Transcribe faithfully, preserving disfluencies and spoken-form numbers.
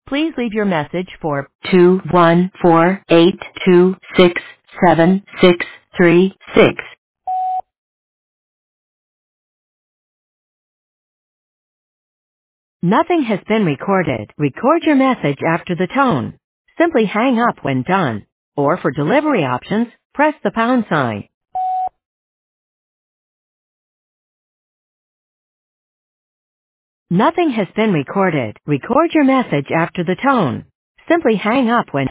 Please leave your message for two one four eight two six seven six three six. Nothing has been recorded. Record your message after the tone. Simply hang up when done. Or for delivery options, press the pound sign. Nothing has been recorded. Record your message after the tone. Simply hang up when